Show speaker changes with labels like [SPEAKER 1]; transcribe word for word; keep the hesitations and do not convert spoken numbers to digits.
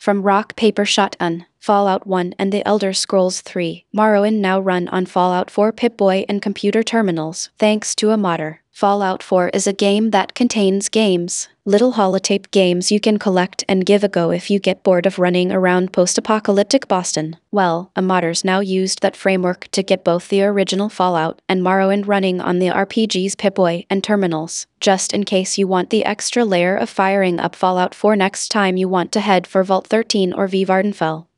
[SPEAKER 1] From Rock Paper Shotgun, Fallout one and The Elder Scrolls three, Morrowind now run on Fallout four Pip-Boy and computer terminals, thanks to a modder. Fallout four is a game that contains games, little holotape games you can collect and give a go if you get bored of running around post-apocalyptic Boston. Well, a modders now used that framework to get both the original Fallout and Morrowind running on the R P G's Pip-Boy and terminals, just in case you want the extra layer of firing up Fallout four next time you want to head for Vault thirteen or V Vardenfell.